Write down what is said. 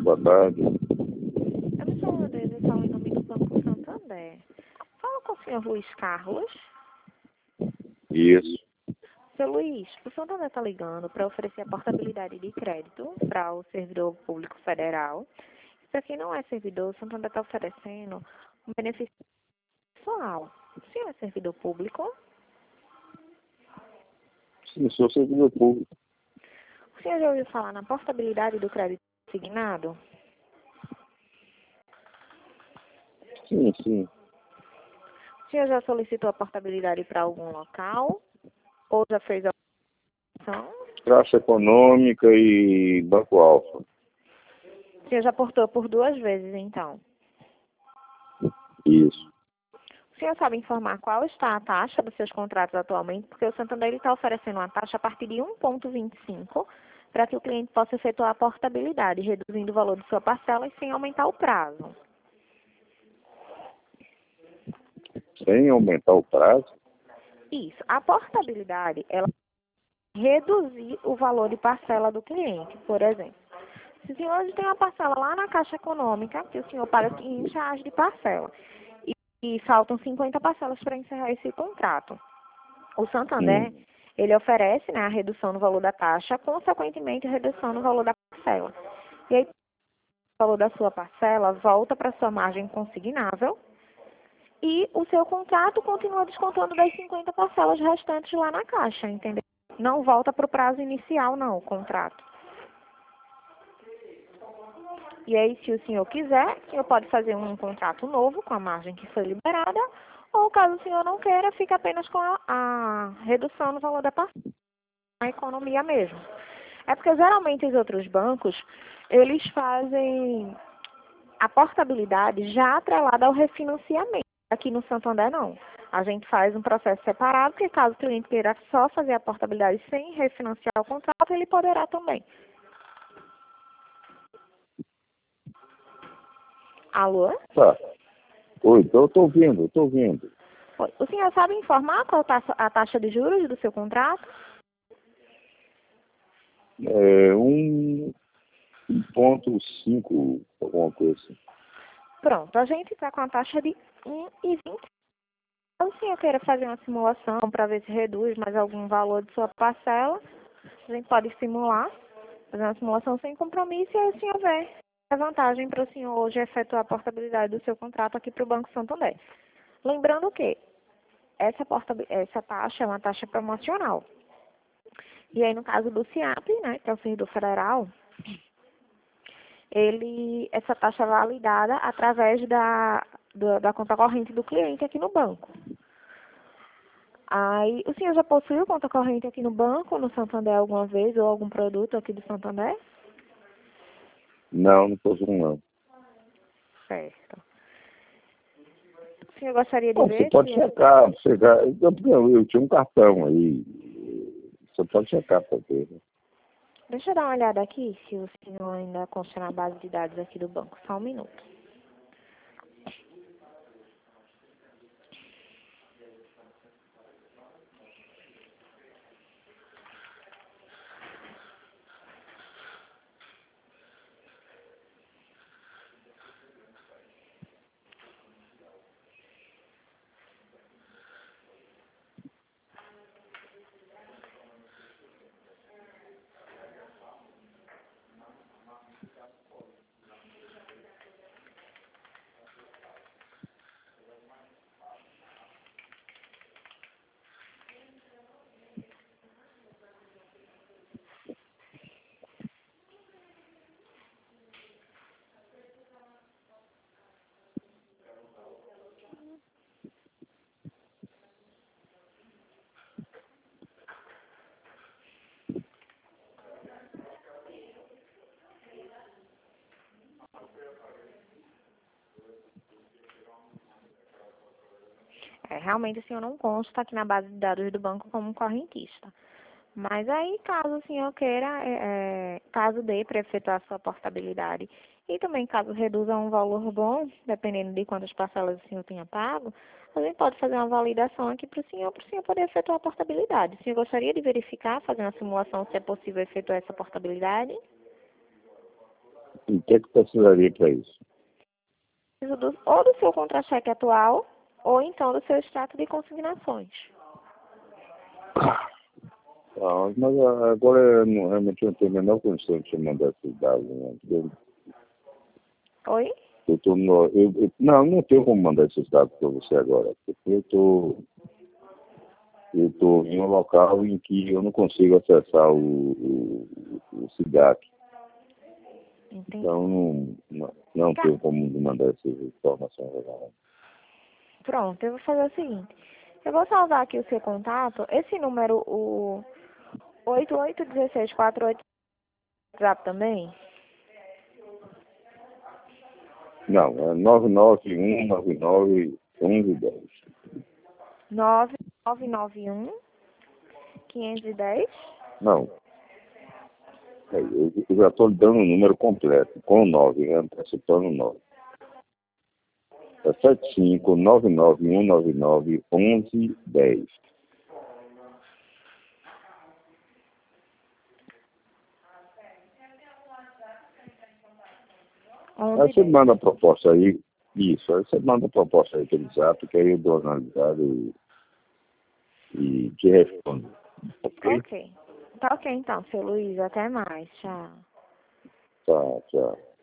boa tarde. Eu sou Lourdes, eu falo em nome do Banco Santander. Fala com o senhor Luiz Carlos. Isso. Seu Luiz, o Santander está ligando para oferecer a portabilidade de crédito para o servidor público federal. Para quem não é servidor, o Santander está oferecendo um benefício pessoal. O senhor é servidor público? Sim, sou servidor público. O senhor já ouviu falar na portabilidade do crédito assignado? Sim, sim. O senhor já solicitou a portabilidade para algum local? Ou já fez a opção? Caixa Econômica e Banco Alfa. O senhor já portou por 2 vezes, então? Isso. O senhor sabe informar qual está a taxa dos seus contratos atualmente? Porque o Santander está oferecendo uma taxa a partir de 1,25 para que o cliente possa efetuar a portabilidade, reduzindo o valor de sua parcela e sem aumentar o prazo. Sem aumentar o prazo? Isso. A portabilidade, ela reduzir o valor de parcela do cliente, por exemplo. Se o senhor hoje tem uma parcela lá na Caixa Econômica, que o senhor paga R$ 500 de parcela, e faltam 50 parcelas para encerrar esse contrato. O Santander, ele oferece, né, a redução no valor da taxa, consequentemente a redução no valor da parcela. E aí, o valor da sua parcela volta para sua margem consignável e o seu contrato continua descontando das 50 parcelas restantes lá na Caixa, entendeu? Não volta para o prazo inicial, não, o contrato. E aí, se o senhor quiser, o senhor pode fazer um contrato novo com a margem que foi liberada, ou caso o senhor não queira, fica apenas com a redução no valor da parcela, a economia mesmo. É porque geralmente os outros bancos, eles fazem a portabilidade já atrelada ao refinanciamento. Aqui no Santander, não. A gente faz um processo separado, porque caso o cliente queira só fazer a portabilidade sem refinanciar o contrato, ele poderá também. Alô? Tá. Oi, então eu estou ouvindo. Oi. O senhor sabe informar qual a taxa de juros do seu contrato? É 1,5, alguma coisa assim. Pronto, a gente está com a taxa de 1,20. Se o senhor queira fazer uma simulação para ver se reduz mais algum valor de sua parcela, a gente pode simular, fazer uma simulação sem compromisso e aí o senhor vê a vantagem para o senhor hoje efetuar a portabilidade do seu contrato aqui para o Banco Santander. Lembrando que essa taxa é uma taxa promocional. E aí, no caso do SIAP, né, que é o servidor federal, essa taxa é validada através da conta corrente do cliente aqui no banco. Aí, o senhor já possuiu conta corrente aqui no banco, no Santander alguma vez, ou algum produto aqui do Santander? Não posso não. Certo. O senhor gostaria de Bom, ver você pode checar. Eu tinha um cartão aí. Você pode checar para ver. Né? Deixa eu dar uma olhada aqui, se o senhor ainda consta na base de dados aqui do banco. Só um minuto. Realmente o senhor não consta aqui na base de dados do banco como correntista. Mas aí, caso o senhor queira, caso dê para efetuar a sua portabilidade e também caso reduza um valor bom, dependendo de quantas parcelas o senhor tenha pago, a gente pode fazer uma validação aqui para o senhor poder efetuar a portabilidade. O senhor gostaria de verificar, fazer uma simulação se é possível efetuar essa portabilidade? E o que é que precisaria para isso? Ou do seu contra-cheque atual, ou então do seu extrato de consignações. Ah, mas agora eu realmente não tenho a menor condição de te mandar esses dados, né? Oi? Não tenho como mandar esses dados para você agora, porque eu tô em um local em que eu não consigo acessar o SIGAC. Entendi. Então não tenho como mandar essas informações agora. Pronto, eu vou fazer o seguinte. Eu vou salvar aqui o seu contato. Esse número, o 881648, WhatsApp também? Não, é 991991110. 9991 510? Não, eu já estou lhe dando o número completo, com o 9, né? Antecipando o 9. É 75991991110. Aí você manda a proposta aí, isso, aí você manda a proposta aí pelo zap, que aí eu dou uma analisada e te respondo. Ok? Ok. Tá ok então, seu Luiz. Até mais. Tchau. Tá, tchau.